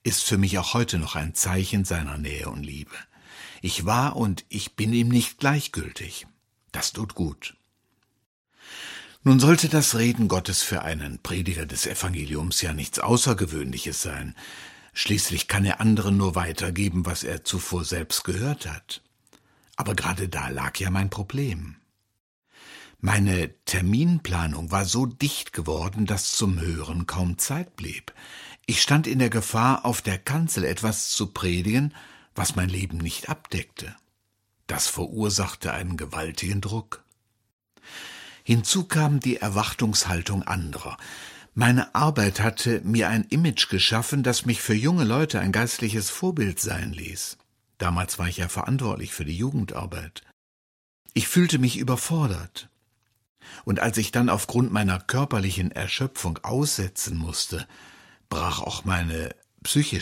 ist für mich auch heute noch ein Zeichen seiner Nähe und Liebe. Ich war und ich bin ihm nicht gleichgültig. Das tut gut. Nun sollte das Reden Gottes für einen Prediger des Evangeliums ja nichts Außergewöhnliches sein. Schließlich kann er anderen nur weitergeben, was er zuvor selbst gehört hat. Aber gerade da lag ja mein Problem. Meine Terminplanung war so dicht geworden, dass zum Hören kaum Zeit blieb. Ich stand in der Gefahr, auf der Kanzel etwas zu predigen, was mein Leben nicht abdeckte. Das verursachte einen gewaltigen Druck. Hinzu kam die Erwartungshaltung anderer. Meine Arbeit hatte mir ein Image geschaffen, das mich für junge Leute ein geistliches Vorbild sein ließ. Damals war ich ja verantwortlich für die Jugendarbeit. Ich fühlte mich überfordert. Und als ich dann aufgrund meiner körperlichen Erschöpfung aussetzen musste, brach auch meine psychische